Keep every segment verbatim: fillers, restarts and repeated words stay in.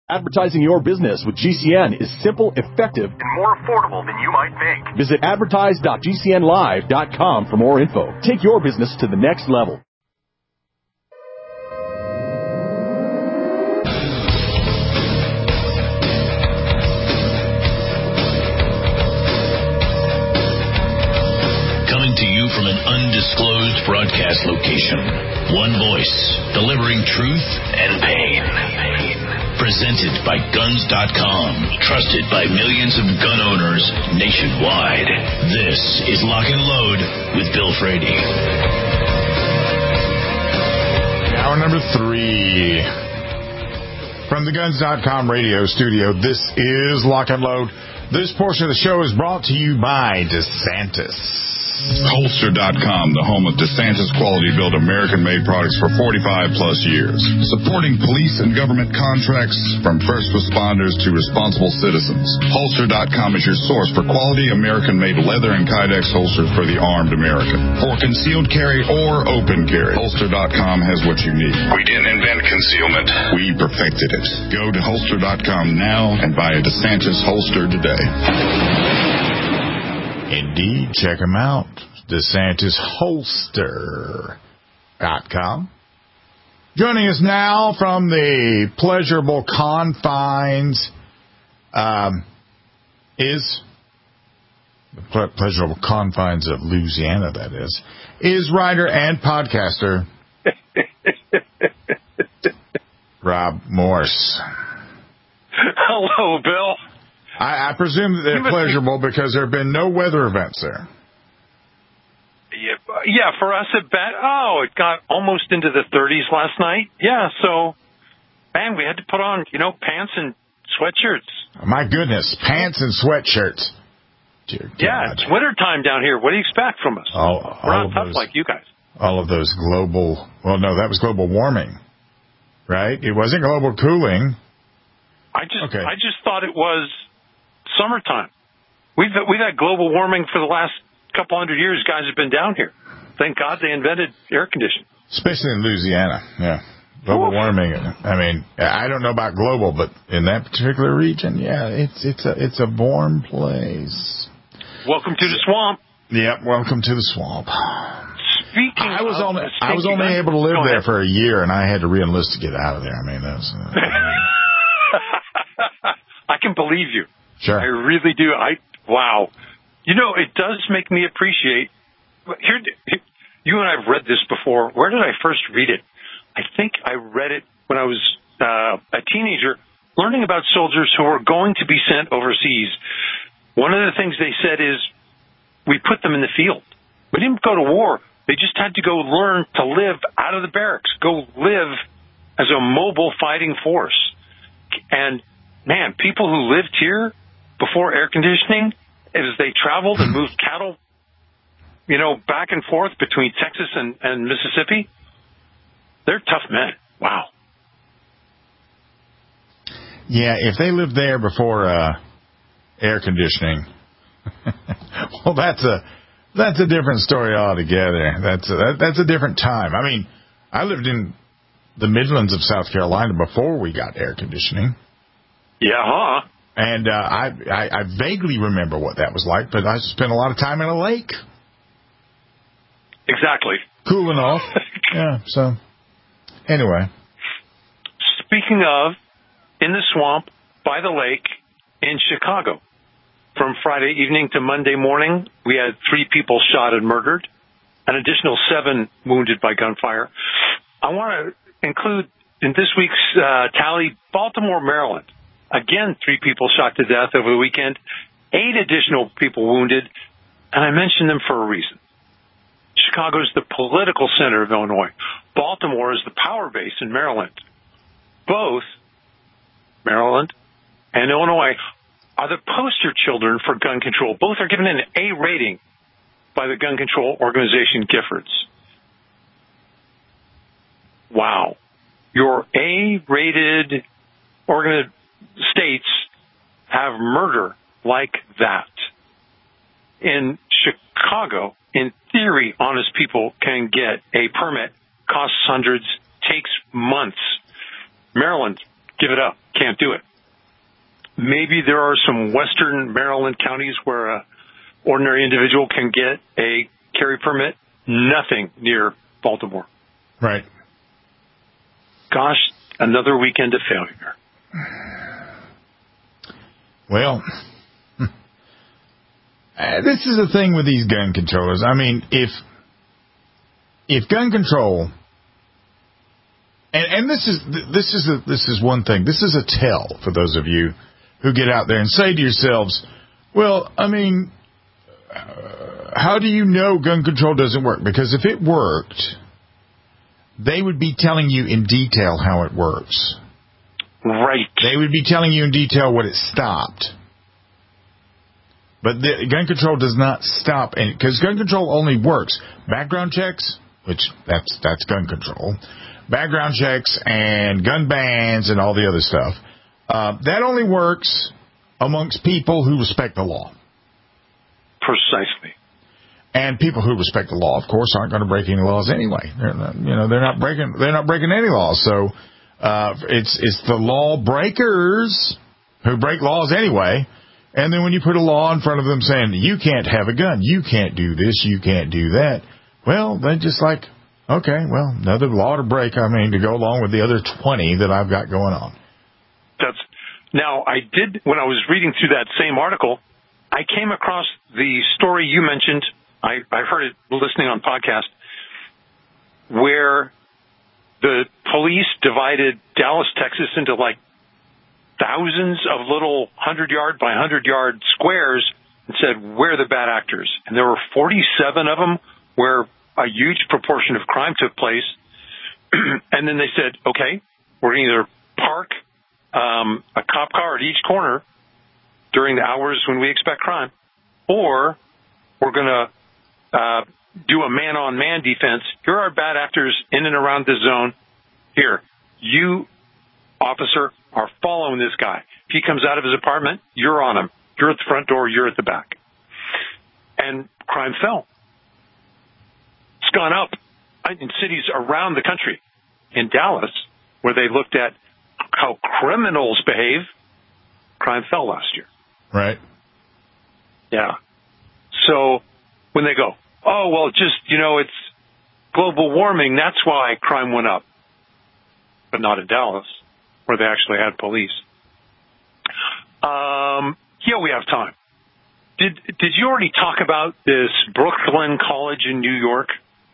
Advertising your business with G C N is simple, effective, and more affordable than you might think. Visit advertise dot g c n live dot com for more info. Take your business to the next level. Coming to you from an undisclosed broadcast location. One voice, delivering truth and pain. Presented by guns dot com, trusted by millions of gun owners nationwide. This is Lock and Load with Bill Frady. Hour number three. From the guns dot com radio studio, this is Lock and Load. This portion of the show is brought to you by DeSantis. Holster dot com, the home of DeSantis quality-built American-made products for forty-five plus years. Supporting police and government contracts from first responders to responsible citizens. Holster dot com is your source for quality American-made leather and Kydex holsters for the armed American. For concealed carry or open carry, Holster dot com has what you need. We didn't invent concealment. We perfected it. Go to Holster dot com now and buy a DeSantis holster today. Indeed, check them out. DeSantis Holster dot com. Joining us now from the pleasurable confines um, is the ple- pleasurable confines of Louisiana. That is is writer and podcaster Rob Morse. Hello, Bill. I, I presume that they're pleasurable because there have been no weather events there. Yeah, yeah, for us at bet, oh, it got almost into the thirties last night. Yeah, so, man, we had to put on, you know, pants and sweatshirts. My goodness, pants and sweatshirts. Dear God. Yeah, it's wintertime down here. What do you expect from us? All, We're all not tough those, like you guys. All of those global, well, no, that was global warming, right? It wasn't global cooling. I just, okay. I just thought it was summertime. We've we've had global warming for the last couple hundred years. Guys have been down here. Thank God they invented air conditioning. Especially in Louisiana, yeah. Global Oof. warming. I mean, I don't know about global, but in that particular region, yeah, it's it's a it's a warm place. Welcome to the swamp. Yep, welcome to the swamp. Speaking, I was of only I was only able to live there for a year, and I had to re-enlist to get out of there. I mean, that's. Uh, I can believe you. Sure. I really do. I wow. You know, it does make me appreciate. Here, you and I have read this before. Where did I first read it? I think I read it when I was uh, a teenager, learning about soldiers who were going to be sent overseas. One of the things they said is, we put them in the field. We didn't go to war. They just had to go learn to live out of the barracks, go live as a mobile fighting force. And, man, people who lived here before air conditioning, as they traveled and moved cattle, you know, back and forth between Texas and, and Mississippi, they're tough men. Wow. Yeah, if they lived there before uh, air conditioning, well, that's a that's a different story altogether. That's a, that, that's a different time. I mean, I lived in the Midlands of South Carolina before we got air conditioning. Yeah, huh? And uh, I, I I vaguely remember what that was like, but I spent a lot of time in a lake. Exactly. Cooling off. Yeah, so anyway. Speaking of, in the swamp, by the lake, in Chicago, from Friday evening to Monday morning, we had three people shot and murdered, an additional seven wounded by gunfire. I want to include in this week's uh, tally, Baltimore, Maryland. Again, three people shot to death over the weekend, eight additional people wounded, and I mention them for a reason. Chicago is the political center of Illinois. Baltimore is the power base in Maryland. Both Maryland and Illinois are the poster children for gun control. Both are given an A rating by the gun control organization Giffords. Wow. Your A-rated organ- states have murder like that. In Chicago, in theory, honest people can get a permit, costs hundreds, takes months. Maryland, give it up. can't do it. Maybe there are some western Maryland counties where a ordinary individual can get a carry permit. Nothing near Baltimore. Right. Gosh, another weekend of failure. Well, uh, this is the thing with these gun controllers. I mean, if if gun control, and, and this is this is a, this is one thing. This is a tell for those of you who get out there and say to yourselves, "Well, I mean, uh, how do you know gun control doesn't work?" Because if it worked, they would be telling you in detail how it works. Right. They would be telling you in detail what it stopped. But the, gun control does not stop, because gun control only works. Background checks, which that's that's gun control. Background checks and gun bans and all the other stuff. Uh, that only works amongst people who respect the law. Precisely. And people who respect the law, of course, aren't going to break any laws anyway. They're not, you know, they're not breaking they're not breaking any laws. So uh, it's it's the law breakers who break laws anyway. And then when you put a law in front of them saying you can't have a gun, you can't do this, you can't do that, well, they're just like, okay, well, another law to break. I mean, to go along with the other twenty that I've got going on. That's now I did when I was reading through that same article, I came across the story you mentioned. I, I heard it listening on podcast, where the police divided Dallas, Texas into like thousands of little hundred-yard by hundred-yard squares and said, where are the bad actors? And there were forty-seven of them where a huge proportion of crime took place. And then they said, okay, we're going to either park um, a cop car at each corner during the hours when we expect crime, or we're going to Uh, do a man-on-man defense. Here are bad actors in and around the zone. Here, you, officer, are following this guy. If he comes out of his apartment, you're on him. You're at the front door. You're at the back. And crime fell. It's gone up in cities around the country. In Dallas, where they looked at how criminals behave, crime fell last year. Right. Yeah. So when they go, oh, well, just, you know, it's global warming, that's why crime went up. But not in Dallas, where they actually had police. Um, yeah, we have time. Did did you already talk about this Brooklyn College in New York?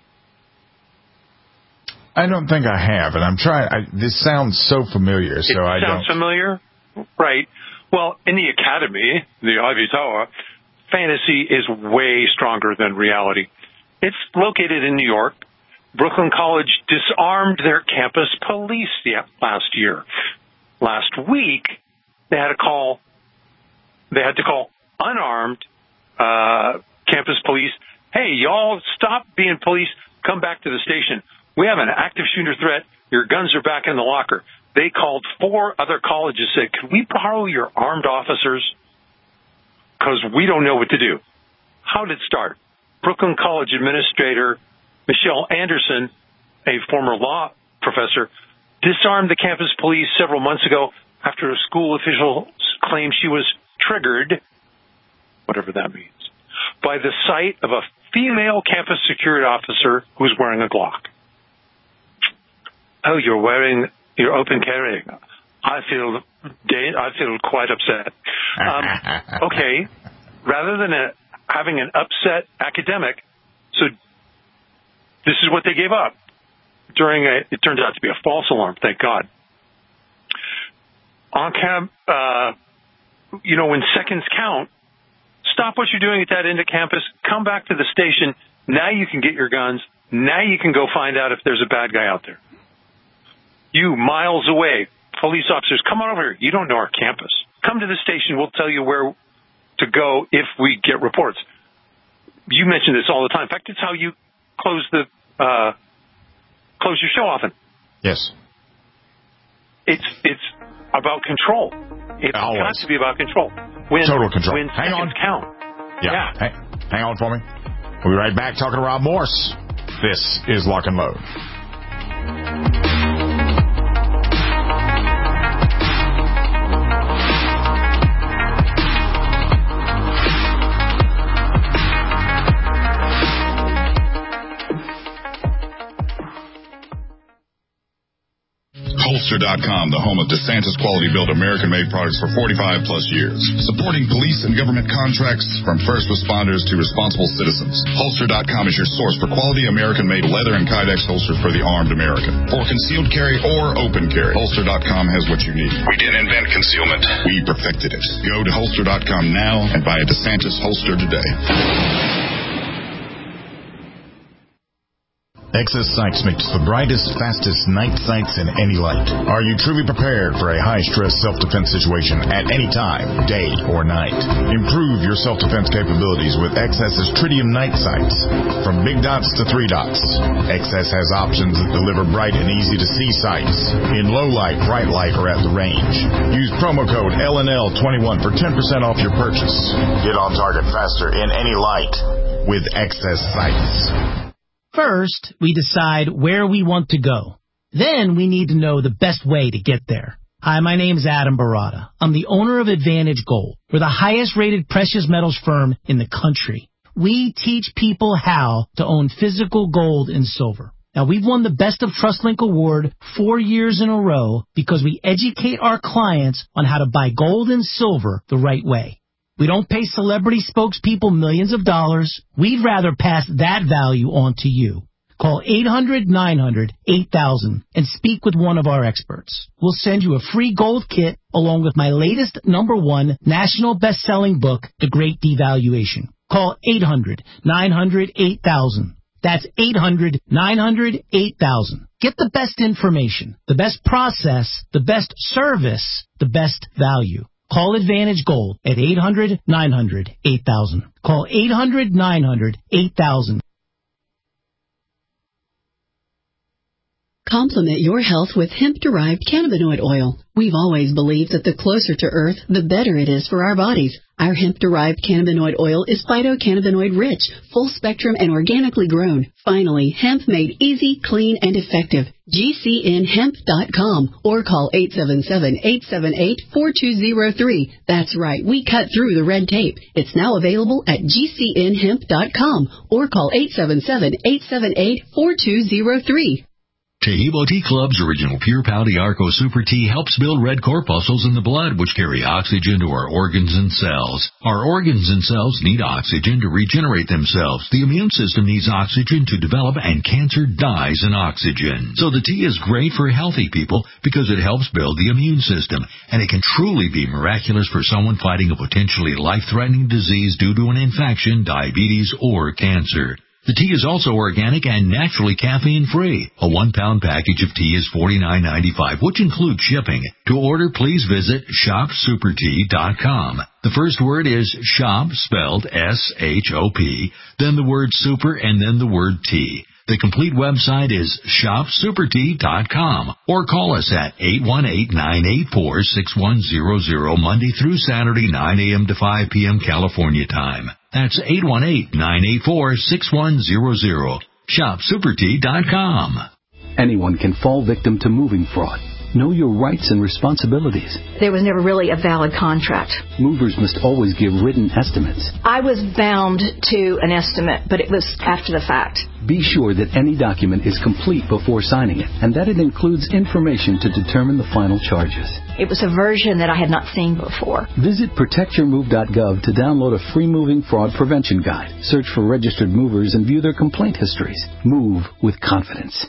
I don't think I have, and I'm trying. I, this sounds so familiar, so it I don't. Sounds familiar? Right. Well, in the academy, the Ivy Tower, fantasy is way stronger than reality. It's located in New York. Brooklyn College disarmed their campus police last year. Last week, they had to call, they had to call unarmed uh, campus police. Hey, y'all, stop being police. Come back to the station. We have an active shooter threat. Your guns are back in the locker. They called four other colleges, said, could we borrow your armed officers? Because we don't know what to do. How did it start? Brooklyn College administrator Michelle Anderson, a former law professor, disarmed the campus police several months ago after a school official claimed she was triggered, whatever that means, by the sight of a female campus security officer who was wearing a Glock. Oh, you're wearing, you're open carrying. I feel, I feel quite upset. Um, okay, rather than a, having an upset academic, so this is what they gave up during a, it turned out to be a false alarm, thank God. On cam, uh, you know, when seconds count, stop what you're doing at that end of campus, come back to the station. Now you can get your guns. Now you can go find out if there's a bad guy out there. You, miles away, police officers, come on over here. You don't know our campus. Come to the station. We'll tell you where to go if we get reports. You mention this all the time. In fact, it's how you close the uh, close your show often. Yes. It's it's about control. It's Always. got to be about control. When, Total control. When Hang on. count. Yeah. yeah. Hang, hang on for me. We'll be right back talking to Rob Morse. This is Lock and Load. Holster dot com, the home of DeSantis quality-built American-made products for forty-five plus years. Supporting police and government contracts from first responders to responsible citizens. Holster dot com is your source for quality American-made leather and Kydex holsters for the armed American. For concealed carry or open carry, Holster dot com has what you need. We didn't invent concealment. We perfected it. Go to Holster dot com now and buy a DeSantis holster today. Excess Sights makes the brightest, fastest night sights in any light. Are you truly prepared for a high-stress self-defense situation at any time, day or night? Improve your self-defense capabilities with Excess's Tritium night sights. From big dots to three dots, Excess has options that deliver bright and easy-to-see sights in low light, bright light, or at the range. Use promo code L N L twenty-one for ten percent off your purchase. Get on target faster in any light with Excess Sights. First, we decide where we want to go. Then we need to know the best way to get there. Hi, my name is Adam Barada. I'm the owner of Advantage Gold. We're the highest rated precious metals firm in the country. We teach people how to own physical gold and silver. Now, we've won the Best of TrustLink Award four years in a row because we educate our clients on how to buy gold and silver the right way. We don't pay celebrity spokespeople millions of dollars. We'd rather pass that value on to you. Call eight hundred nine hundred eight thousand and speak with one of our experts. We'll send you a free gold kit along with my latest number one national best-selling book, The Great Devaluation. Call eight hundred nine hundred eight thousand. That's eight hundred nine hundred eight thousand. Get the best information, the best process, the best service, the best value. Call Advantage Gold at eight hundred nine hundred eight thousand. Call eight hundred nine hundred eight thousand. Complement your health with hemp-derived cannabinoid oil. We've always believed that the closer to Earth, the better it is for our bodies. Our hemp-derived cannabinoid oil is phytocannabinoid-rich, full-spectrum, and organically grown. Finally, hemp made easy, clean, and effective. G C N hemp dot com or call eight seven seven, eight seven eight, four two zero three. That's right, we cut through the red tape. It's now available at G C N hemp dot com or call eight seven seven, eight seven eight, four two zero three. Taheebo Tea Club's original Pure Pau Arco Super Tea helps build red corpuscles in the blood, which carry oxygen to our organs and cells. Our organs and cells need oxygen to regenerate themselves. The immune system needs oxygen to develop, and cancer dies in oxygen. So the tea is great for healthy people because it helps build the immune system, and it can truly be miraculous for someone fighting a potentially life-threatening disease due to an infection, diabetes, or cancer. The tea is also organic and naturally caffeine-free. A one-pound package of tea is forty-nine ninety-five, which includes shipping. To order, please visit shop super tea dot com. The first word is shop, spelled S H O P, then the word super, and then the word tea. The complete website is shop super tea dot com or call us at eight one eight, nine eight four, six one zero zero Monday through Saturday, nine a.m. to five p.m. California time. That's eight one eight, nine eight four, six one zero zero. shop super tea dot com. Anyone can fall victim to moving fraud. Know your rights and responsibilities. There was never really a valid contract. Movers must always give written estimates. I was bound to an estimate, but it was after the fact. Be sure that any document is complete before signing it, and that it includes information to determine the final charges. It was a version that I had not seen before. Visit protect your move dot gov to download a free moving fraud prevention guide. Search for registered movers and view their complaint histories. Move with confidence.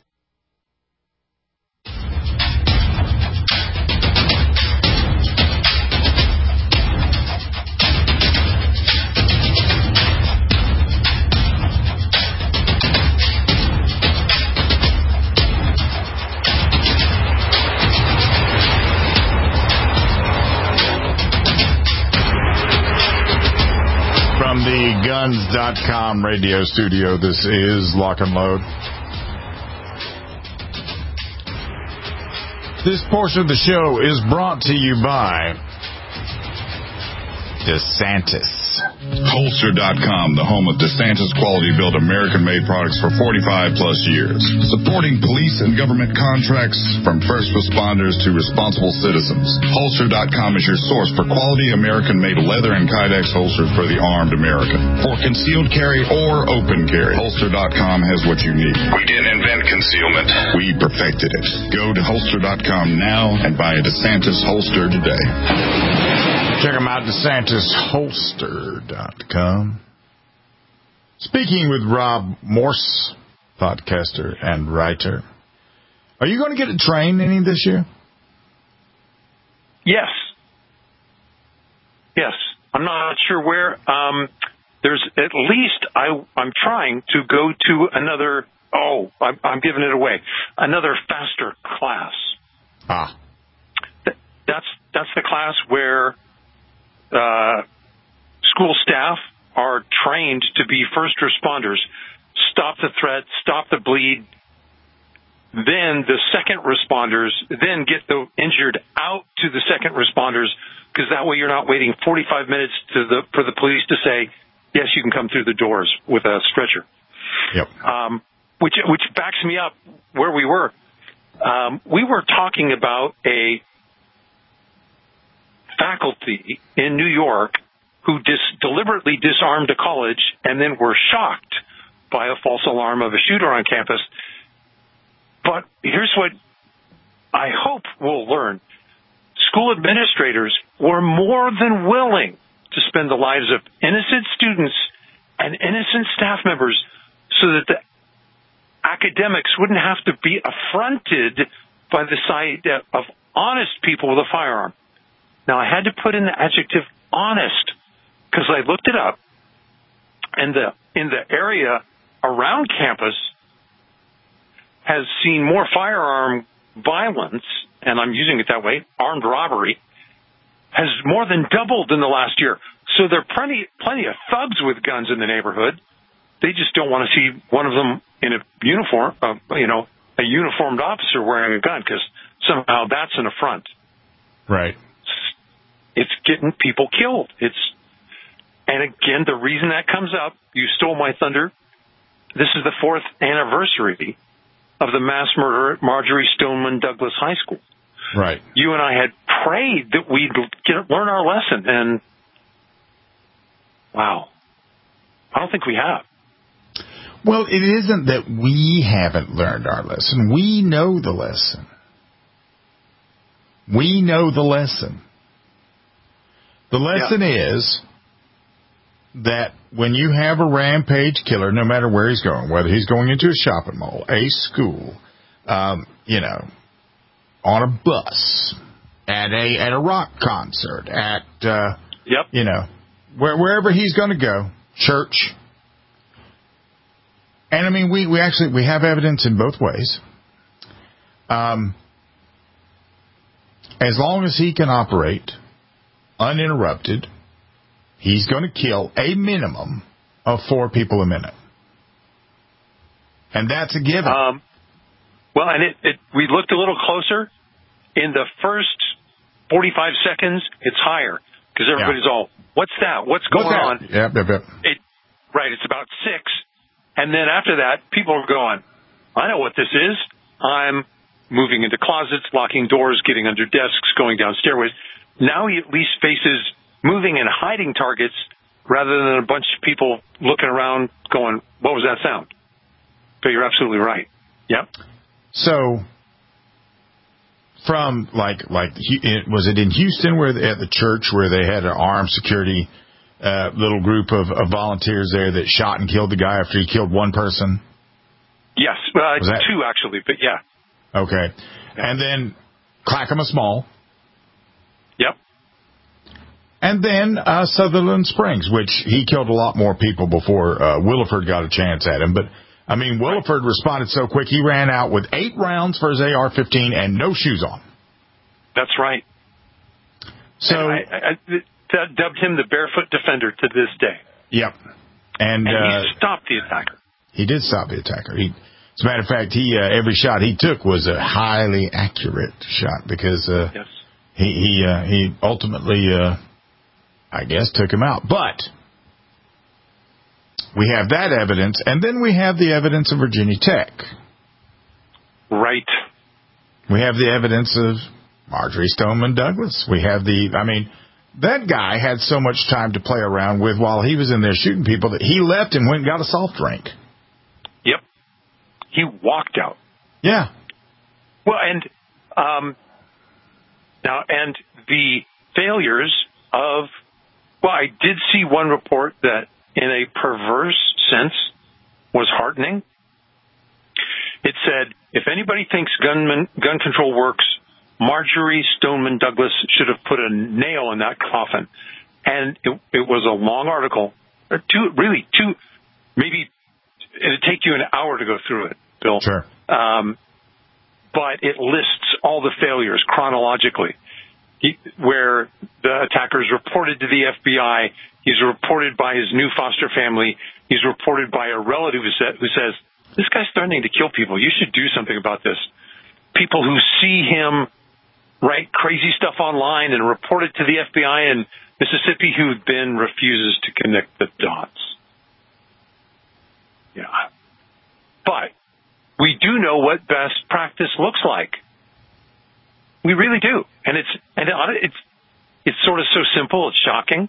From the guns dot com radio studio, this is Lock and Load. This portion of the show is brought to you by DeSantis. Holster dot com, the home of DeSantis quality-built American-made products for forty-five plus years. Supporting police and government contracts from first responders to responsible citizens. Holster dot com is your source for quality American-made leather and Kydex holsters for the armed American. For concealed carry or open carry, Holster dot com has what you need. We didn't invent concealment. We perfected it. Go to Holster dot com now and buy a DeSantis holster today. Check them out, DeSantis Holster dot com. Speaking with Rob Morse, podcaster and writer. Are you going to get a train any this year? Yes. Yes. I'm not sure where. Um, there's at least, I, I'm trying to go to another, oh, I'm, I'm giving it away, another faster class. Ah. Th- that's, that's the class where uh, school staff are trained to be first responders, stop the threat, stop the bleed. Then the second responders then get the injured out to the second responders, because that way you're not waiting forty-five minutes to the for the police to say, yes, you can come through the doors with a stretcher. Yep. Um, which which backs me up where we were. Um, we were talking about a faculty in New York who dis- deliberately disarmed a college and then were shocked by a false alarm of a shooter on campus. But here's what I hope we'll learn. School administrators were more than willing to spend the lives of innocent students and innocent staff members so that the academics wouldn't have to be affronted by the sight of honest people with a firearm. Now, I had to put in the adjective honest because I looked it up, and the in the area around campus has seen more firearm violence, and I'm using it that way, armed robbery, has more than doubled in the last year. So there are plenty, plenty of thugs with guns in the neighborhood. They just don't want to see one of them in a uniform, uh, you know, a uniformed officer wearing a gun, because somehow that's an affront. Right. It's getting people killed. It's, and again, the reason that comes up, you stole my thunder. This is the fourth anniversary of the mass murder at Marjory Stoneman Douglas High School. Right. You and I had prayed that we'd get, learn our lesson, and wow, I don't think we have. Well, it isn't that we haven't learned our lesson. We know the lesson. We know the lesson. The lesson yeah. is that when you have a rampage killer, no matter where he's going, whether he's going into a shopping mall, a school, um, you know, on a bus, at a at a rock concert, at uh, yep. you know, where, wherever he's going to go, church. And I mean, we, we actually we have evidence in both ways. Um, as long as he can operate uninterrupted, he's going to kill a minimum of four people a minute. And that's a given. Um, well, and it, it, we looked a little closer. In the first forty-five seconds, it's higher because everybody's yeah. all, what's that? What's going what's on? Yep, yep, yep. It, right, it's about six. And then after that, people are going, I know what this is. I'm moving into closets, locking doors, getting under desks, going down stairways. Now he at least faces moving and hiding targets rather than a bunch of people looking around going, what was that sound? But you're absolutely right. Yep. So, from like, like was it in Houston where at the church where they had an armed security uh, little group of, of volunteers there that shot and killed the guy after he killed one person? Yes, uh, that... two actually, but yeah. Okay. And then Clackamas Mall. Yep. And then uh, Sutherland Springs, which he killed a lot more people before uh, Williford got a chance at him. But, I mean, Williford responded so quick, he ran out with eight rounds for his A R fifteen and no shoes on. That's right. So and I, I, I dubbed him the barefoot defender to this day. Yep. And, and uh, he stopped the attacker. He did stop the attacker. He, as a matter of fact, he uh, every shot he took was a highly accurate shot because uh, yes. he he, uh, he ultimately uh, I guess, took him out. But we have that evidence, and then we have the evidence of Virginia Tech. Right. We have the evidence of Marjory Stoneman Douglas. We have the, I mean, that guy had so much time to play around with while he was in there shooting people that he left and went and got a soft drink. Yep. He walked out. Yeah. Well, and um, now, and the failures of, well, I did see one report that in a perverse sense was heartening. It said, if anybody thinks gunman, gun control works, Marjory Stoneman Douglas should have put a nail in that coffin. And it, it was a long article, or two, really two, maybe it'd take you an hour to go through it, Bill. Sure. Um, but it lists all the failures chronologically, he, where the attackers reported to the F B I. He's reported by his new foster family. He's reported by a relative who, sa- who says, this guy's threatening to kill people. You should do something about this. People who see him write crazy stuff online and report it to the F B I in Mississippi, who then refuses to connect the dots. Yeah. But we do know what best practice looks like. We really do. And it's, and it's, it's sort of so simple. It's shocking.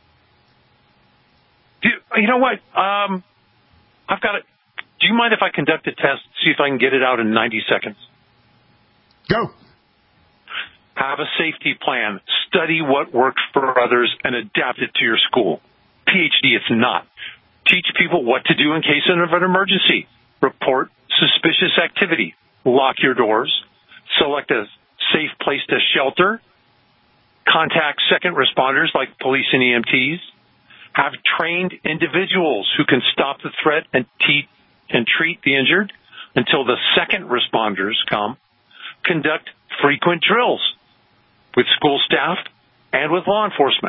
Do, you know what? Um, I've got it. Do you mind if I conduct a test, see if I can get it out in ninety seconds? Go. Have a safety plan. Study what worked for others and adapt it to your school. P H D, it's not. Teach people what to do in case of an emergency. Report suspicious activity. Lock your doors. Select a safe place to shelter. Contact second responders like police and E M Ts. Have trained individuals who can stop the threat and, te- and treat the injured until the second responders come. Conduct frequent drills with school staff and with law enforcement.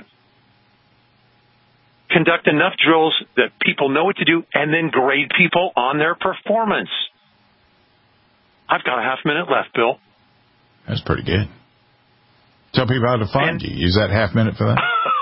Conduct enough drills that people know what to do and then grade people on their performance. I've got a half minute left, Bill. That's pretty good. Tell people how to find and, you. Use that half minute for that.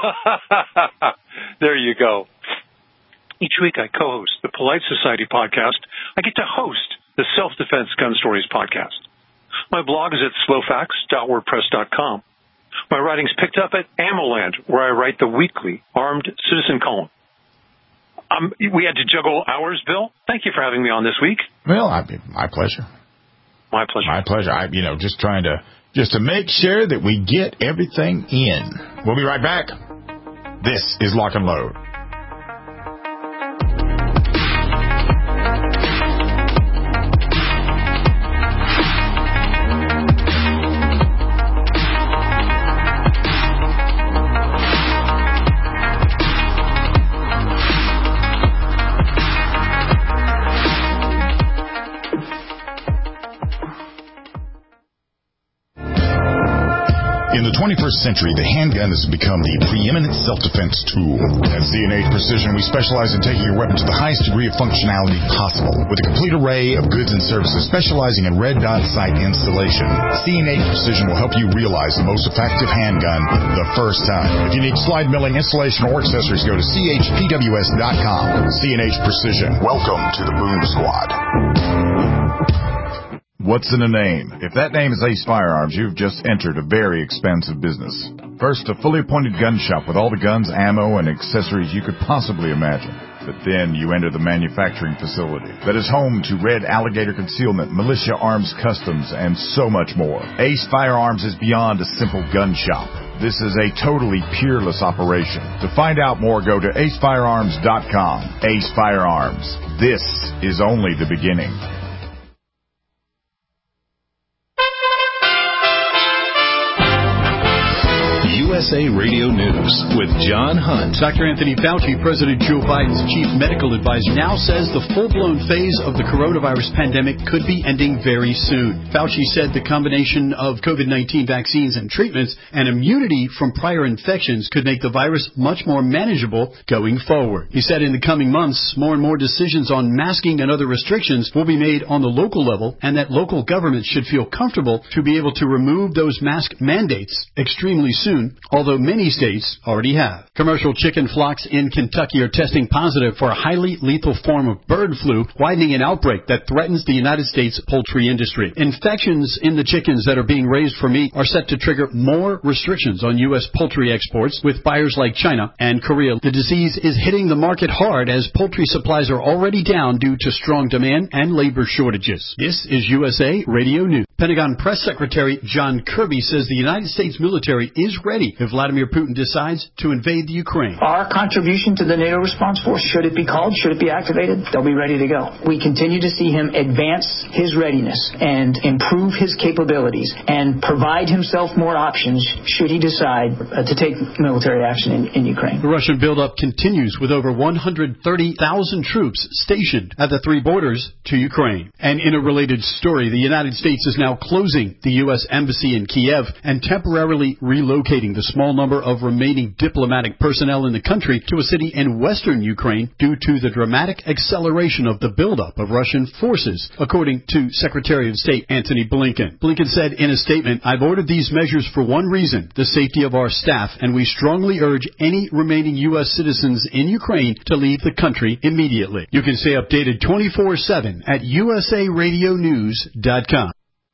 There you go. Each week I co-host the Polite Society podcast. I get to host the Self-Defense Gun Stories podcast. My blog is at slowfax dot wordpress dot com. My writing's picked up at AmmoLand, where I write the weekly Armed Citizen column. Um, we had to juggle hours, Bill. Thank you for having me on this week. Well, I, my pleasure. My pleasure. My pleasure. I, you know, just trying to just to make sure that we get everything in. We'll be right back. This is Lock and Load. In the twenty-first century, the handgun has become the preeminent self-defense tool. At C and H Precision, we specialize in taking your weapon to the highest degree of functionality possible. With a complete array of goods and services specializing in red dot sight installation, C and H Precision will help you realize the most effective handgun the first time. If you need slide milling, installation, or accessories, go to C H P W S dot com. C and H Precision. Welcome to the Boom Squad. What's in a name? If that name is Ace Firearms, you've just entered a very expensive business. First, a fully appointed gun shop with all the guns, ammo, and accessories you could possibly imagine. But then you enter the manufacturing facility that is home to Red Alligator Concealment, Militia Arms Customs, and so much more. Ace Firearms is beyond a simple gun shop. This is a totally peerless operation. To find out more, go to ace firearms dot com. Ace Firearms. This is only the beginning. U S A Radio News with John Hunt. Doctor Anthony Fauci, President Joe Biden's chief medical advisor, now says the full-blown phase of the coronavirus pandemic could be ending very soon. Fauci said the combination of COVID nineteen vaccines and treatments and immunity from prior infections could make the virus much more manageable going forward. He said in the coming months, more and more decisions on masking and other restrictions will be made on the local level, and that local governments should feel comfortable to be able to remove those mask mandates extremely soon soon, although many states already have. Commercial chicken flocks in Kentucky are testing positive for a highly lethal form of bird flu, widening an outbreak that threatens the United States poultry industry. Infections in the chickens that are being raised for meat are set to trigger more restrictions on U S poultry exports, with buyers like China and Korea. The disease is hitting the market hard as poultry supplies are already down due to strong demand and labor shortages. This is U S A Radio News. Pentagon Press Secretary John Kirby says the United States military is ready if Vladimir Putin decides to invade the Ukraine. Our contribution to the NATO response force, should it be called, should it be activated, they'll be ready to go. We continue to see him advance his readiness and improve his capabilities and provide himself more options should he decide uh, to take military action in, in Ukraine. The Russian buildup continues with over one hundred thirty thousand troops stationed at the three borders to Ukraine. And in a related story, the United States is now closing the U S Embassy in Kiev and temporarily relocating the small number of remaining diplomatic personnel in the country to a city in western Ukraine due to the dramatic acceleration of the buildup of Russian forces, according to Secretary of State Antony Blinken. Blinken said in a statement, "I've ordered these measures for one reason, the safety of our staff, and we strongly urge any remaining U S citizens in Ukraine to leave the country immediately." You can stay updated twenty-four seven at U S A radio news dot com.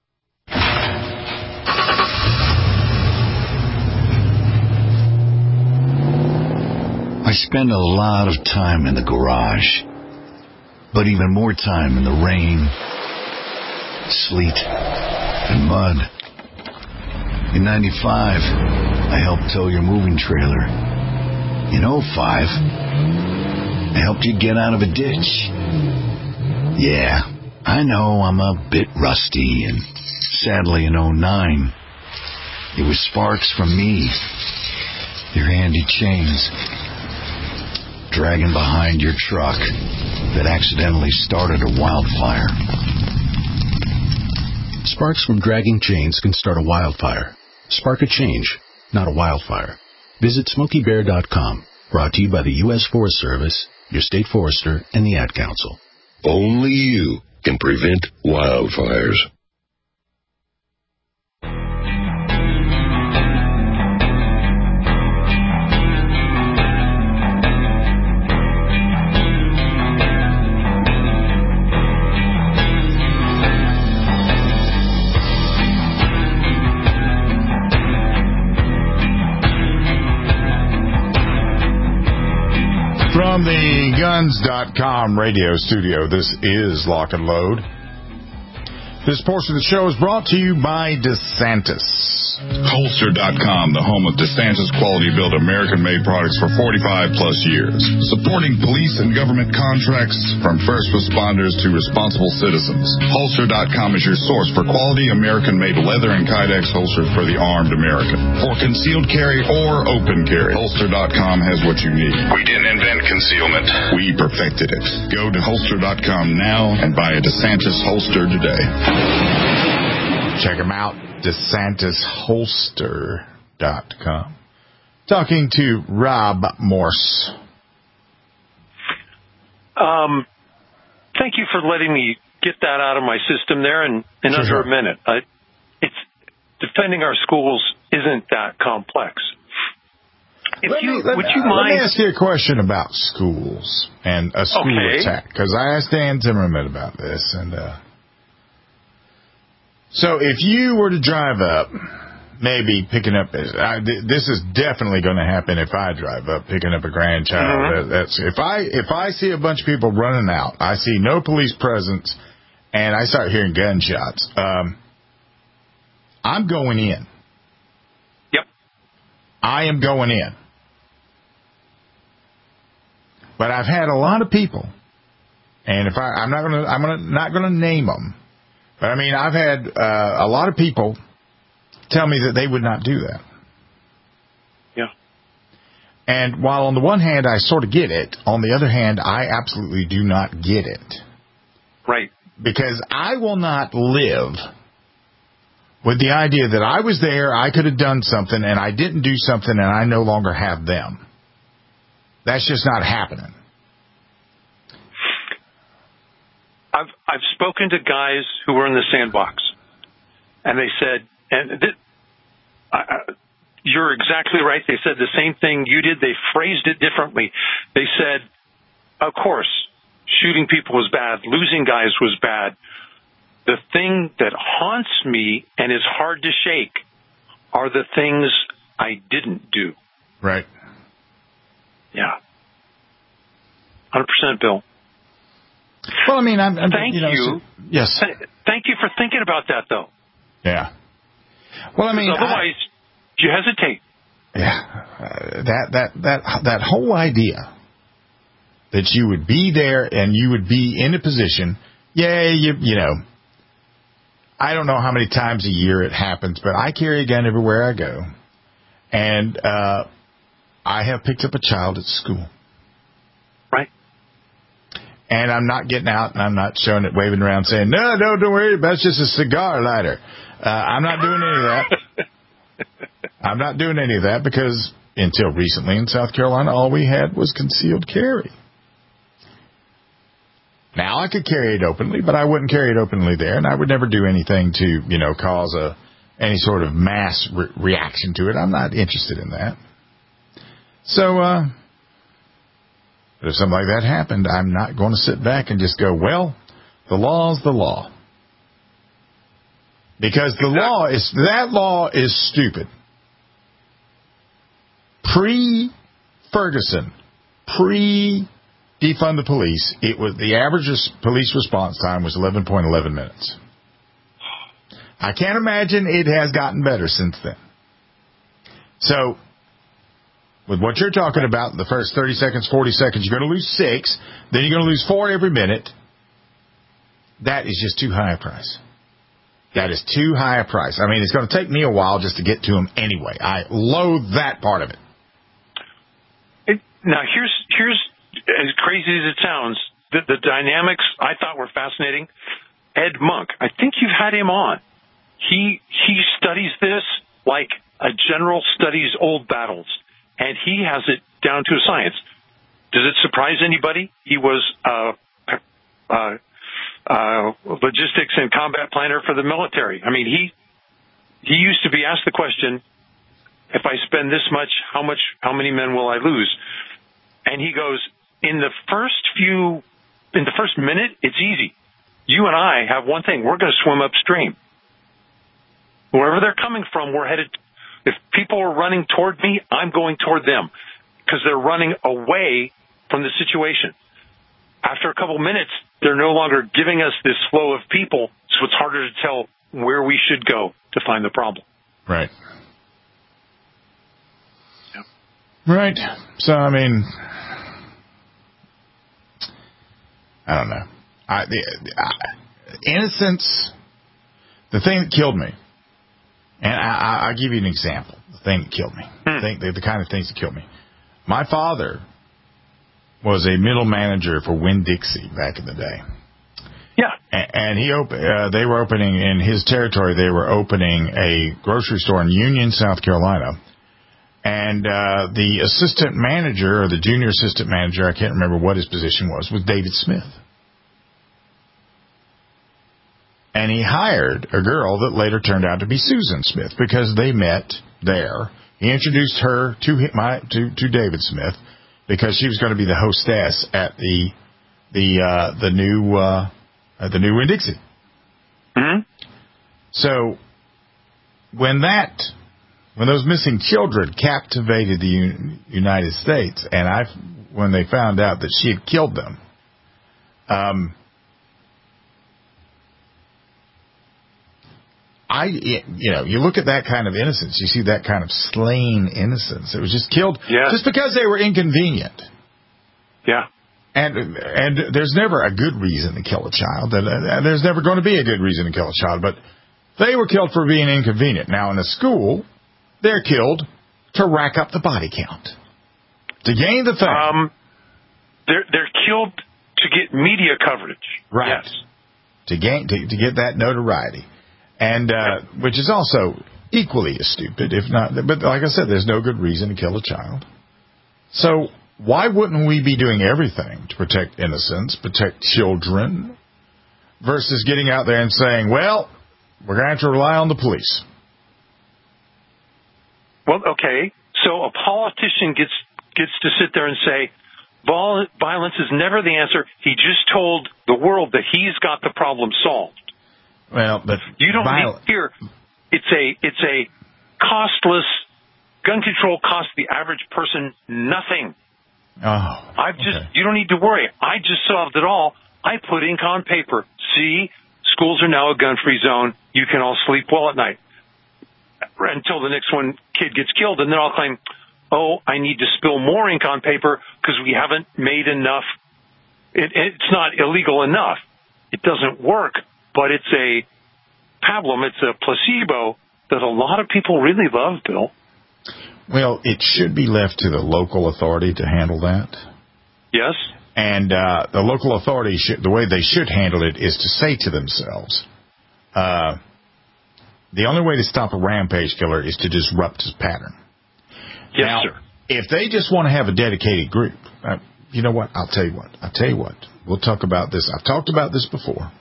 I spend a lot of time in the garage, but even more time in the rain, sleet, and mud. In ninety-five, I helped tow your moving trailer. In oh five, I helped you get out of a ditch. Yeah, I know I'm a bit rusty, and sadly in oh nine, it was sparks from me, your handy chains, dragging behind your truck that accidentally started a wildfire. Sparks from dragging chains can start a wildfire. Spark a change, not a wildfire. Visit Smokey Bear dot com. Brought to you by the U S Forest Service, your state forester, and the Ad Council. Only you can prevent wildfires. From the Guns dot com radio studio, this is Lock and Load. This portion of the show is brought to you by DeSantis. Holster dot com, the home of DeSantis quality-built American-made products for forty-five plus years. Supporting police and government contracts from first responders to responsible citizens. Holster dot com is your source for quality American-made leather and Kydex holsters for the armed American. For concealed carry or open carry, Holster dot com has what you need. We didn't invent concealment. We perfected it. Go to Holster dot com now and buy a DeSantis holster today. Check them out, DeSantis Holster dot com. Talking to Rob Morse. Um, thank you for letting me get that out of my system there in, in Sure, under sure. a minute. I, it's defending our schools isn't that complex. If Let you, me, let, would you let mind? me ask you a question about schools and a school Okay. attack, because I asked Dan Zimmerman about this, and uh, so if you were to drive up, maybe picking up, I, this is definitely going to happen if I drive up picking up a grandchild. Mm-hmm. That, that's if I if I see a bunch of people running out, I see no police presence, and I start hearing gunshots. Um, I'm going in. Yep. I am going in. But I've had a lot of people, and if I, I'm not going to, I'm gonna, not going to name them. But I mean, I've had uh, a lot of people tell me that they would not do that. Yeah. And while on the one hand I sort of get it, on the other hand I absolutely do not get it. Right. Because I will not live with the idea that I was there, I could have done something, and I didn't do something, and I no longer have them. That's just not happening. I've I've spoken to guys who were in the sandbox, and they said, and th- I, I, you're exactly right. They said the same thing you did. They phrased it differently. They said, of course, shooting people was bad. Losing guys was bad. The thing that haunts me and is hard to shake are the things I didn't do. Right. Yeah. one hundred percent, Bill. Well, I mean, I'm, I'm thank you. Know, you. So, yes. Th- thank you for thinking about that, though. Yeah. Well, I mean, otherwise, I, you hesitate. Yeah. Uh, that that that that whole idea that you would be there and you would be in a position. Yeah, you you know. I don't know how many times a year it happens, but I carry a gun everywhere I go, and uh, I have picked up a child at school. Right. And I'm not getting out and I'm not showing it, waving around saying, no, no, don't worry, that's just a cigar lighter. Uh, I'm not doing any of that. I'm not doing any of that because until recently in South Carolina, all we had was concealed carry. Now I could carry it openly, but I wouldn't carry it openly there, and I would never do anything to, you know, cause a any sort of mass re- reaction to it. I'm not interested in that. So, uh, if something like that happened, I'm not going to sit back and just go, well, the law's the law. Because the law is, that law is stupid. Pre-Ferguson, pre-defund the police, it was, the average police response time was eleven point one one minutes. I can't imagine it has gotten better since then. So, with what you're talking about, the first thirty seconds, forty seconds, you're going to lose six. Then you're going to lose four every minute. That is just too high a price. That is too high a price. I mean, it's going to take me a while just to get to them anyway. I loathe that part of it. it now, here's here's as crazy as it sounds, the, the dynamics I thought were fascinating. Ed Monk, I think you've had him on. He he studies this like a general studies old battles. And he has it down to a science. Does it surprise anybody? He was a uh, uh, uh, logistics and combat planner for the military. I mean, he he used to be asked the question, if I spend this much, how much, how many men will I lose? And he goes, in the first few, in the first minute, it's easy. You and I have one thing. We're going to swim upstream. Wherever they're coming from, we're headed. If people are running toward me, I'm going toward them because they're running away from the situation. After a couple minutes, they're no longer giving us this flow of people, so it's harder to tell where we should go to find the problem. Right. Yep. Right. So, I mean, I don't know. I, the, I, innocence, the thing that killed me, and I, I'll give you an example. The thing that killed me. Hmm. The, thing, the, the kind of things that killed me. My father was a middle manager for Winn-Dixie back in the day. Yeah. And, and he op- uh, they were opening, in his territory, they were opening a grocery store in Union, South Carolina. And uh, the assistant manager, or the junior assistant manager, I can't remember what his position was, was David Smith. And he hired a girl that later turned out to be Susan Smith because they met there. He introduced her to my to, to David Smith because she was going to be the hostess at the the uh, the new uh, the new Winn-Dixie. Mm-hmm. So when that when those missing children captivated the U- United States, and I when they found out that she had killed them, um. I, you know, you look at that kind of innocence, you see that kind of slain innocence. It was just killed yes. just because they were inconvenient. Yeah. And and there's never a good reason to kill a child. And there's never going to be a good reason to kill a child. But they were killed for being inconvenient. Now, in a school, they're killed to rack up the body count, to gain the fame. Um, they're, they're killed to get media coverage. Right. Yes. To gain to, to get that notoriety. And, uh, which is also equally as stupid, if not, but like I said, there's no good reason to kill a child. So why wouldn't we be doing everything to protect innocence, protect children, versus getting out there and saying, well, we're going to have to rely on the police. Well, okay. So a politician gets gets to sit there and say, violence is never the answer. He just told the world that he's got the problem solved. Well, but you don't viol- need here. It's a it's a costless gun control costs the average person nothing. Oh, I've just okay. You don't need to worry. I just solved it all. I put ink on paper. See, schools are now a gun-free zone. You can all sleep well at night until the next one kid gets killed, and then I'll claim, oh, I need to spill more ink on paper because we haven't made enough. It, it's not illegal enough. It doesn't work, but it's a pablum. It's a placebo that a lot of people really love, Bill. Well, it should be left to the local authority to handle that. Yes. And uh, the local authority, should, the way they should handle it is to say to themselves, uh, the only way to stop a rampage killer is to disrupt his pattern. Yes, now, sir. If they just want to have a dedicated group, uh, you know what? I'll tell you what. I'll tell you what. We'll talk about this. I've talked about this before,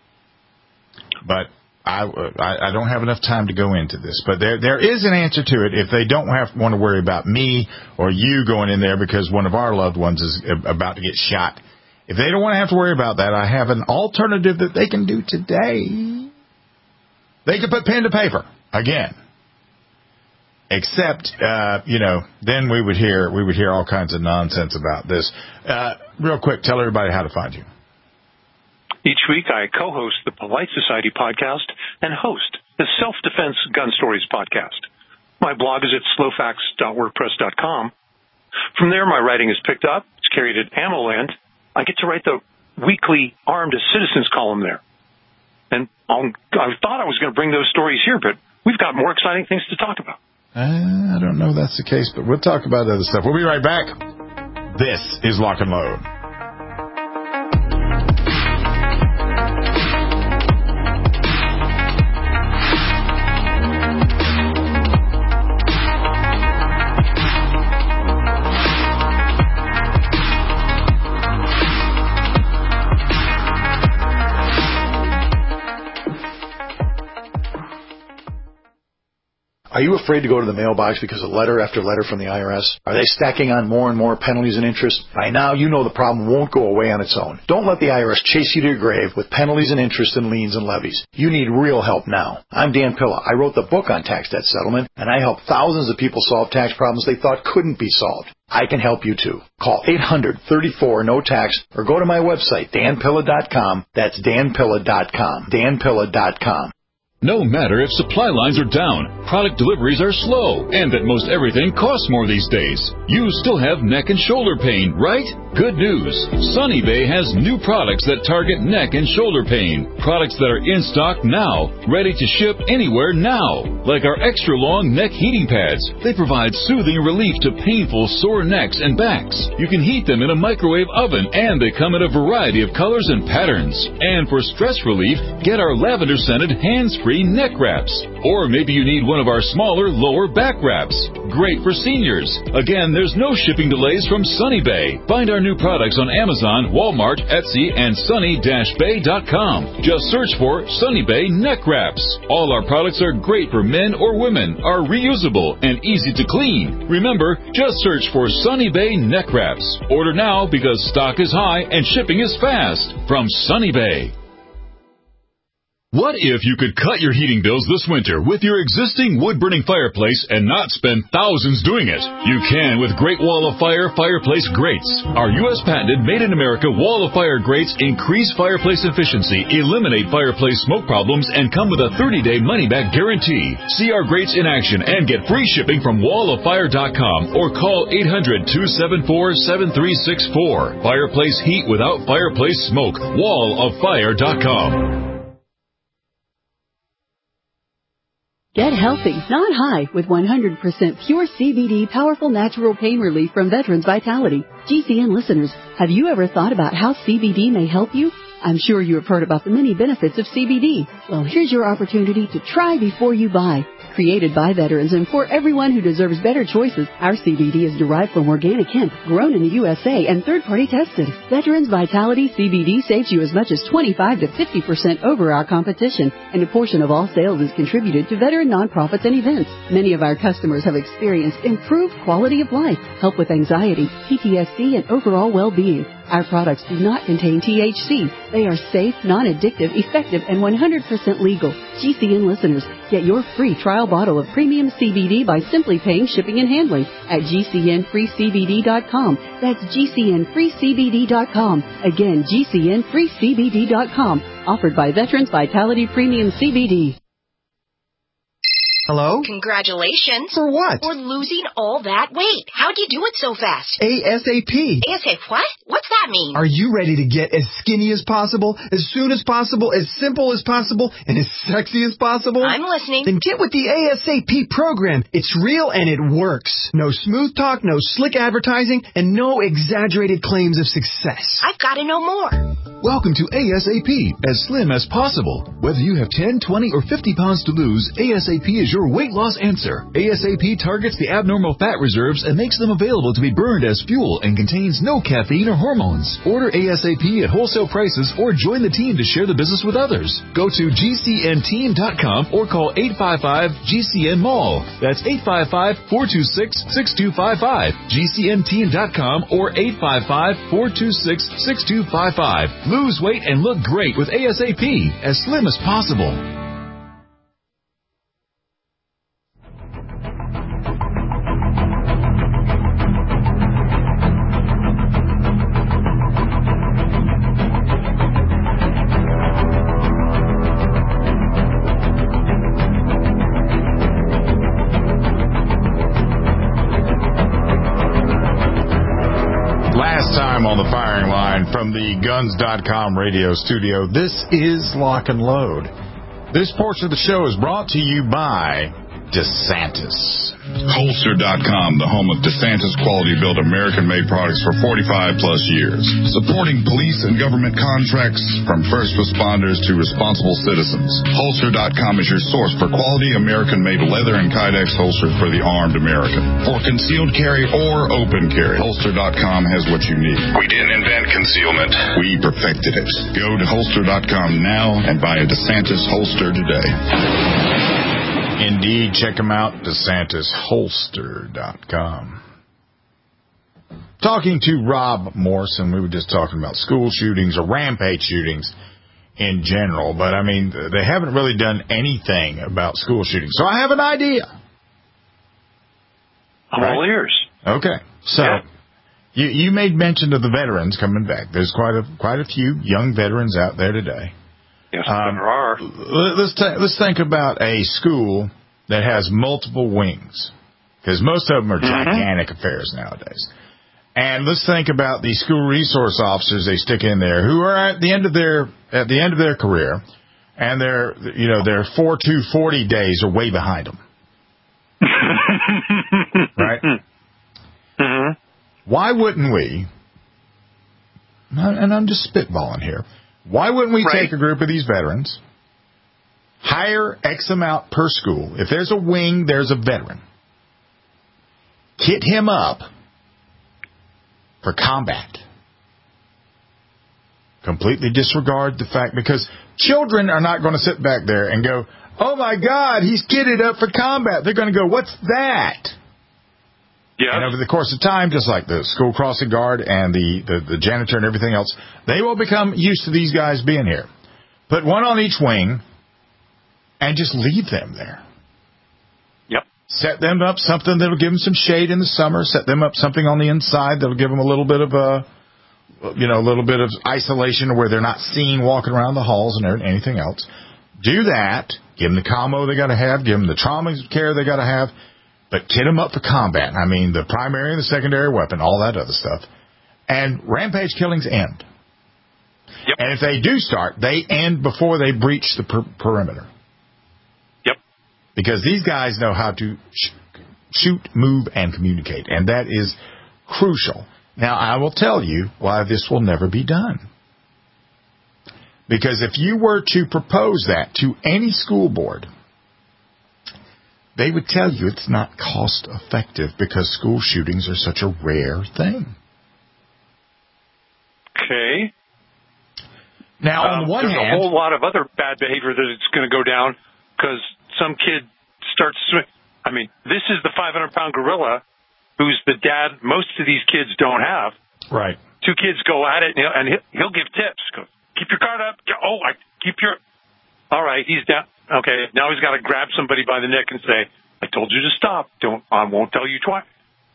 but I, I, I don't have enough time to go into this. But there there is an answer to it if they don't have want to worry about me or you going in there because one of our loved ones is about to get shot. If they don't want to have to worry about that, I have an alternative that they can do today. They can put pen to paper again. Except, uh, you know, then we would hear we would hear all kinds of nonsense about this. Uh, real quick, tell everybody how to find you. Each week I co-host the Polite Society podcast and host the Self-Defense Gun Stories podcast. My blog is at slowfax dot wordpress dot com. From there, my writing is picked up. It's carried at AmmoLand. I get to write the weekly Armed Citizens column there. And I'll, I thought I was going to bring those stories here, but we've got more exciting things to talk about. Uh, I don't know if that's the case, but we'll talk about other stuff. We'll be right back. This is Lock and Load. Are you afraid to go to the mailbox because of letter after letter from the I R S? Are they stacking on more and more penalties and interest? By now, you know the problem won't go away on its own. Don't let the I R S chase you to your grave with penalties and interest and liens and levies. You need real help now. I'm Dan Pilla. I wrote the book on tax debt settlement, and I help thousands of people solve tax problems they thought couldn't be solved. I can help you too. Call eight hundred, thirty-four, no tax or go to my website, dan pilla dot com. That's dan pilla dot com. dan pilla dot com. No matter if supply lines are down, product deliveries are slow, and that most everything costs more these days, you still have neck and shoulder pain, right? Good news. Sunny Bay has new products that target neck and shoulder pain. Products that are in stock now, ready to ship anywhere now. Like our extra long neck heating pads. They provide soothing relief to painful sore necks and backs. You can heat them in a microwave oven, and they come in a variety of colors and patterns. And for stress relief, get our lavender scented hands-free neck wraps. Or maybe you need one of our smaller lower back wraps. Great for seniors. Again, there's no shipping delays from Sunny Bay. Find our new products on Amazon, Walmart, Etsy, and sunny dash bay dot com. Just search for Sunny Bay neck wraps. All our products are great for men or women, are reusable, and easy to clean. Remember, just search for Sunny Bay neck wraps. Order now because stock is high and shipping is fast. From Sunny Bay. What if you could cut your heating bills this winter with your existing wood-burning fireplace and not spend thousands doing it? You can with Great Wall of Fire fireplace grates. Our U S patented made-in-America Wall of Fire grates increase fireplace efficiency, eliminate fireplace smoke problems, and come with a thirty-day money-back guarantee. See our grates in action and get free shipping from wall of fire dot com or call eight hundred, two seven four, seven three six four. Fireplace heat without fireplace smoke. wall of fire dot com. Get healthy, not high, with one hundred percent pure C B D powerful natural pain relief from Veterans Vitality. G C N listeners, have you ever thought about how C B D may help you? I'm sure you have heard about the many benefits of C B D. Well, here's your opportunity to try before you buy. Created by veterans and for everyone who deserves better choices, our C B D is derived from organic hemp, grown in the U S A and third-party tested. Veterans Vitality C B D saves you as much as twenty-five to fifty percent over our competition, and a portion of all sales is contributed to veteran nonprofits and events. Many of our customers have experienced improved quality of life, help with anxiety, P T S D, and overall well-being. Our products do not contain T H C. They are safe, non-addictive, effective, and one hundred percent legal. G C N listeners, get your free trial bottle of premium C B D by simply paying shipping and handling at G C N free C B D dot com. That's G C N free C B D dot com. Again, G C N free C B D dot com. Offered by Veterans Vitality Premium C B D. Hello? Congratulations. For what? For losing all that weight. How'd you do it so fast? ASAP. ASAP what? What's that mean? Are you ready to get as skinny as possible, as soon as possible, as simple as possible, and as sexy as possible? I'm listening. Then get with the ASAP program. It's real and it works. No smooth talk, no slick advertising, and no exaggerated claims of success. I've got to know more. Welcome to ASAP, as slim as possible. Whether you have ten, twenty, or fifty pounds to lose, ASAP is your weight loss answer. ASAP targets the abnormal fat reserves and makes them available to be burned as fuel and contains no caffeine or hormones. Order ASAP at wholesale prices or join the team to share the business with others. Go to G C N team dot com or call eight five five G C N mall. That's eight five five, four two six, six two five five. G C N team dot com or eight five five, four two six, six two five five. Lose weight and look great with ASAP, as slim as possible. On the firing line from the Guns dot com radio studio, this is Lock and Load. This portion of the show is brought to you by DeSantis. Holster dot com, the home of DeSantis quality-built American-made products for forty-five plus years. Supporting police and government contracts from first responders to responsible citizens. Holster dot com is your source for quality American-made leather and Kydex holsters for the armed American. For concealed carry or open carry, Holster dot com has what you need. We didn't invent concealment. We perfected it. Go to Holster dot com now and buy a DeSantis holster today. Indeed, check them out, DeSantis Holster dot com. Talking to Rob Morrison, we were just talking about school shootings or rampage shootings in general, but I mean, they haven't really done anything about school shootings. So I have an idea. I'm all ears. Okay, so yeah. you, you made mention of the veterans coming back. There's quite a quite a few young veterans out there today. Yes, um, there are. Let's t- let's think about a school that has multiple wings, because most of them are gigantic mm-hmm. affairs nowadays. And let's think about the school resource officers they stick in there, who are at the end of their at the end of their career, and their you know their four two forty days are way behind them. Right? Mm-hmm. Why wouldn't we? And I'm just spitballing here. Why wouldn't we right. take a group of these veterans, hire X amount per school? If there's a wing, there's a veteran. Kit him up for combat. Completely disregard the fact, because children are not going to sit back there and go, oh my God, he's kitted up for combat. They're going to go, what's that? Yeah. And over the course of time, just like the school crossing guard and the, the, the janitor and everything else, they will become used to these guys being here. Put one on each wing and just leave them there. Yep. Set them up something that'll give them some shade in the summer. Set them up something on the inside that'll give them a little bit of a, you know, a little bit of isolation where they're not seen walking around the halls and anything else. Do that. Give them the commo they got to have. Give them the trauma care they got to have. But kit them up for combat. I mean, the primary and the secondary weapon, all that other stuff. And rampage killings end. Yep. And if they do start, they end before they breach the per- perimeter. Yep. Because these guys know how to sh- shoot, move, and communicate. And that is crucial. Now, I will tell you why this will never be done. Because if you were to propose that to any school board, they would tell you it's not cost effective because school shootings are such a rare thing. Okay. Now, on um, the one there's hand, a whole lot of other bad behavior that it's going to go down because some kid starts swimming. I mean, this is the five hundred pound gorilla who's the dad most of these kids don't have. Right. Two kids go at it, and he'll, and he'll, he'll give tips. Go, keep your guard up. Oh, I keep your... All right, he's down. Okay, now he's got to grab somebody by the neck and say, I told you to stop. Don't. I won't tell you twice.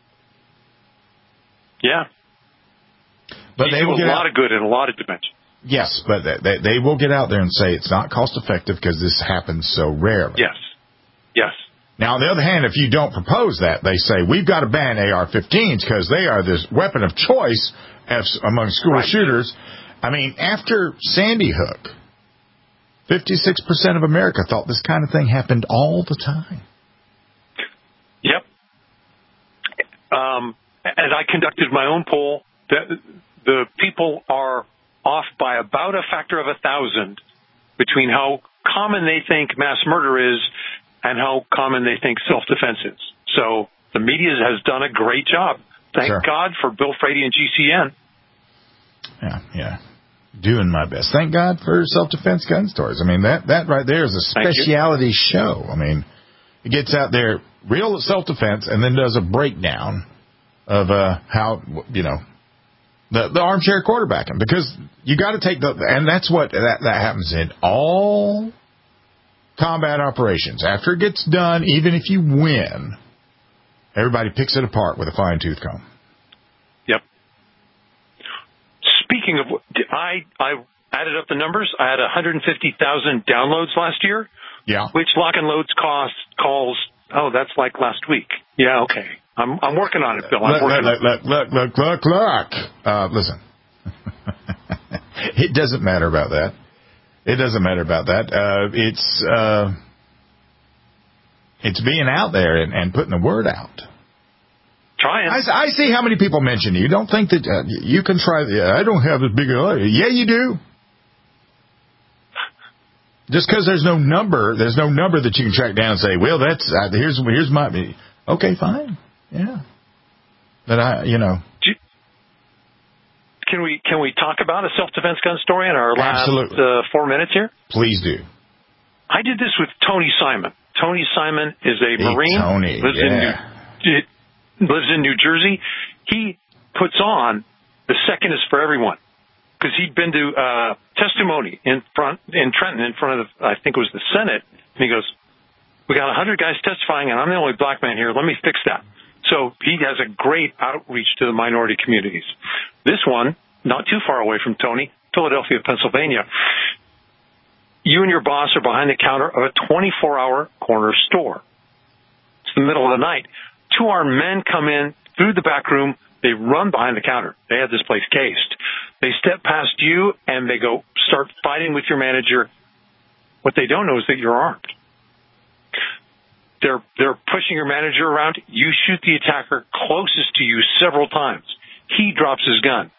Yeah. But they they do will a get lot out. of good in a lot of dimensions. Yes, but they, they will get out there and say it's not cost effective because this happens so rarely. Yes. Yes. Now, on the other hand, if you don't propose that, they say, we've got to ban A R fifteens because they are this weapon of choice as, among school Right. shooters. I mean, after Sandy Hook, fifty-six percent of America thought this kind of thing happened all the time. Yep. Um, and I conducted my own poll. The, the people are off by about a factor of a thousand between how common they think mass murder is and how common they think self-defense is. So the media has done a great job. Thank Sure. God for Bill Frady and G C N. Yeah, yeah. Doing my best. Thank God for self-defense gun stories. I mean, that, that right there is a speciality show. I mean, it gets out there, real self-defense, and then does a breakdown of uh, how, you know, the, the armchair quarterbacking. Because you got to take the, and that's what, that, that happens in all combat operations. After it gets done, even if you win, everybody picks it apart with a fine-tooth comb. Yep. Speaking of, I I added up the numbers. I had one hundred fifty thousand downloads last year. Yeah. Which Lock and Loads cost calls. Oh, that's like last week. Yeah. Okay. I'm I'm working on it, Bill. I'm Look, working look, on it. look, look, look, look, look. Uh, listen, it doesn't matter about that. It doesn't matter about that. Uh, it's uh, it's being out there and, and putting the word out. Trying. I, I see how many people mention you. Don't think that uh, you can try. The, I don't have as big a. Yeah, you do. Just because there's no number, there's no number that you can track down and say, well, that's uh, here's here's my. Okay, fine. Yeah. But I, you know. Can we can we talk about a self-defense gun story in our last Absolutely. uh, four minutes here? Please do. I did this with Tony Simon. Tony Simon is a Hey, Marine. Tony, lives yeah. in New, lives in New Jersey. He puts on The Second is for Everyone because he'd been to uh, testimony in front in Trenton in front of the, I think it was the Senate, and he goes, "We got one hundred guys testifying, and I'm the only black man here. Let me fix that." So he has a great outreach to the minority communities. This one, not too far away from Tony, Philadelphia, Pennsylvania. You and your boss are behind the counter of a twenty-four hour corner store. It's the middle of the night. Two armed men come in through the back room. They run behind the counter. They had this place cased. They step past you, and they go start fighting with your manager. What they don't know is that you're armed. They're they're pushing your manager around. You shoot the attacker closest to you several times. He drops his gun.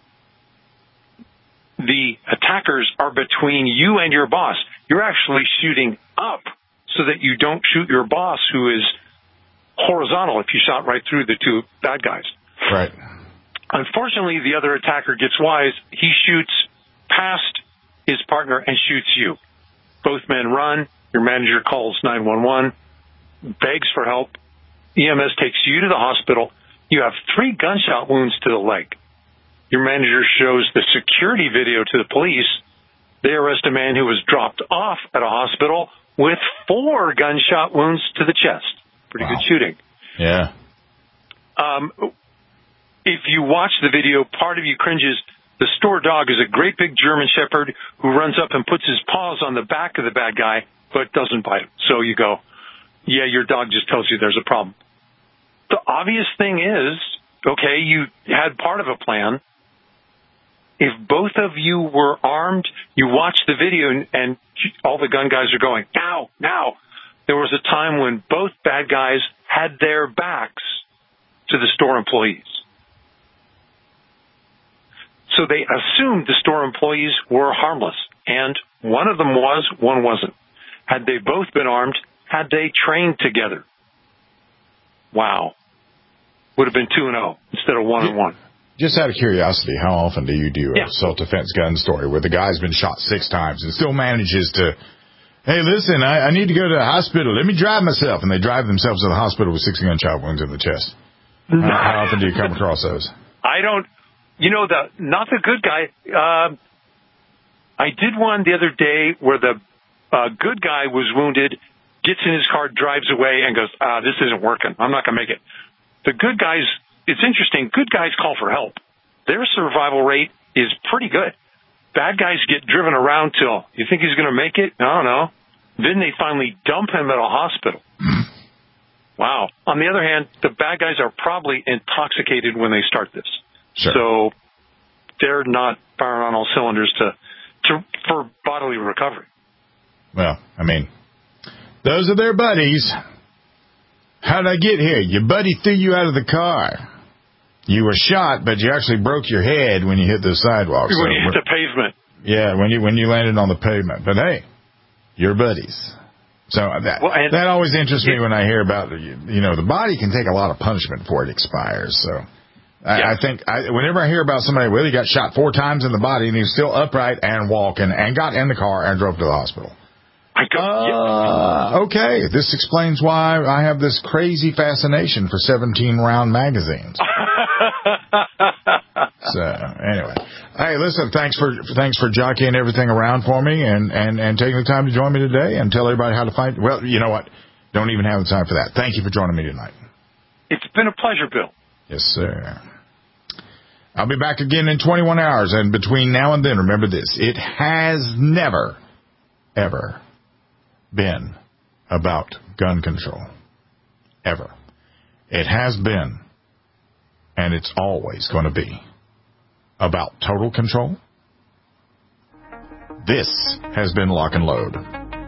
The attackers are between you and your boss. You're actually shooting up so that you don't shoot your boss, who is horizontal if you shot right through the two bad guys. Right. Unfortunately, the other attacker gets wise. He shoots past his partner and shoots you. Both men run. Your manager calls nine one one, begs for help. E M S takes you to the hospital. You have three gunshot wounds to the leg. Your manager shows the security video to the police. They arrest a man who was dropped off at a hospital with four gunshot wounds to the chest. Pretty Wow. good shooting. Yeah. Um, if you watch the video, part of you cringes. The store dog is a great big German shepherd who runs up and puts his paws on the back of the bad guy, but doesn't bite him. So you go, yeah, your dog just tells you there's a problem. The obvious thing is, okay, you had part of a plan. If both of you were armed, you watch the video and, and all the gun guys are going, now, now. There was a time when both bad guys had their backs to the store employees. So they assumed the store employees were harmless, and one of them was, one wasn't. Had they both been armed, had they trained together. Wow. Would have been two and oh instead of one and one. Just out of curiosity, how often do you do a yeah. self-defense gun story where the guy's been shot six times and still manages to, hey, listen, I, I need to go to the hospital. Let me drive myself. And they drive themselves to the hospital with six gunshot wounds in the chest. How, how often do you come across those? I don't, you know, the not the good guy. Uh, I did one the other day where the uh, good guy was wounded, gets in his car, drives away, and goes, ah, this isn't working. I'm not going to make it. The good guys, it's interesting, good guys call for help. Their survival rate is pretty good. Bad guys get driven around till, you think he's going to make it? I don't know. Then they finally dump him at a hospital. Wow. On the other hand, the bad guys are probably intoxicated when they start this. Sure. So they're not firing on all cylinders to, to for bodily recovery. Well, I mean, those are their buddies. How'd I get here? Your buddy threw you out of the car. You were shot, but you actually broke your head when you hit the sidewalk. When so you hit the pavement. Yeah, when you when you landed on the pavement. But hey, you're buddies. So that well, and, that always interests me when I hear about, you know, the body can take a lot of punishment before it expires. So I, yeah. I think I, whenever I hear about somebody, well, he got shot four times in the body and he was still upright and walking and got in the car and drove to the hospital. I go, uh, yeah. Okay, this explains why I have this crazy fascination for seventeen round magazines. So anyway, hey, listen, thanks for thanks for jockeying everything around for me and, and, and taking the time to join me today and tell everybody how to fight. Well, you know what? Don't even have the time for that. Thank you for joining me tonight. It's been a pleasure, Bill. Yes, sir. I'll be back again in twenty-one hours, and between now and then, remember this: it has never, ever been about gun control. Ever. It has been, and it's always going to be, about total control. This has been Lock and Load.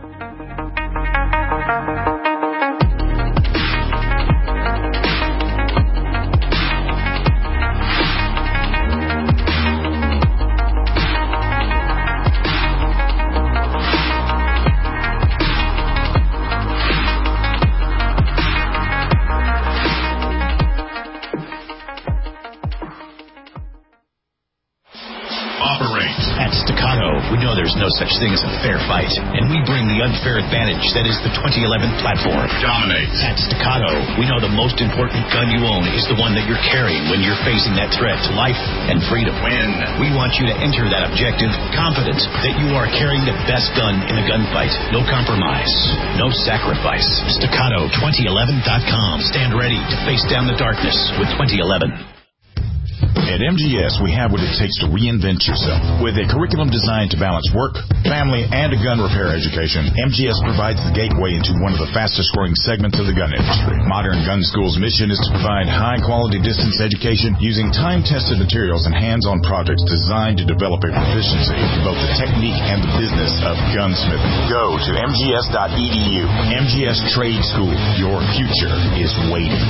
We know there's no such thing as a fair fight, and we bring the unfair advantage that is the twenty eleven platform. Dominate. At Staccato, we know the most important gun you own is the one that you're carrying when you're facing that threat to life and freedom. Win. We want you to enter that objective confident that you are carrying the best gun in the gunfight. No compromise, no sacrifice. Staccato twenty eleven dot com. Stand ready to face down the darkness with twenty eleven. At M G S, we have what it takes to reinvent yourself. With a curriculum designed to balance work, family, and a gun repair education, M G S provides the gateway into one of the fastest-growing segments of the gun industry. Modern Gun School's mission is to provide high-quality distance education using time-tested materials and hands-on projects designed to develop a proficiency in both the technique and the business of gunsmithing. Go to M G S dot E D U. M G S Trade School. Your future is waiting.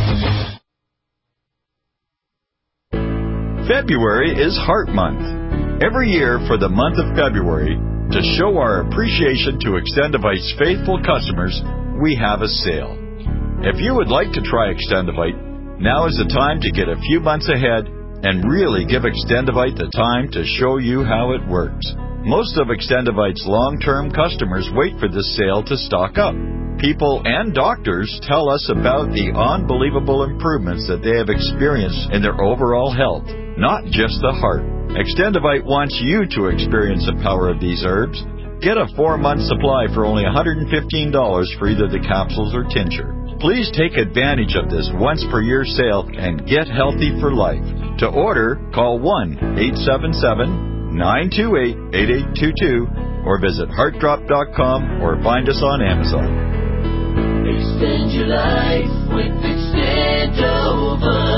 February is Heart Month. Every year for the month of February, to show our appreciation to Extendivite's faithful customers, we have a sale. If you would like to try Extendivite, now is the time to get a few months ahead and really give Extendivite the time to show you how it works. Most of Extendivite's long-term customers wait for this sale to stock up. People and doctors tell us about the unbelievable improvements that they have experienced in their overall health, not just the heart. Extendivite wants you to experience the power of these herbs. Get a four-month supply for only one hundred fifteen dollars for either the capsules or tincture. Please take advantage of this once-per-year sale and get healthy for life. To order, call one eight seven seven, nine two eight, eight eight two two or visit heart drop dot com or find us on Amazon. Extend your life with Extendovite.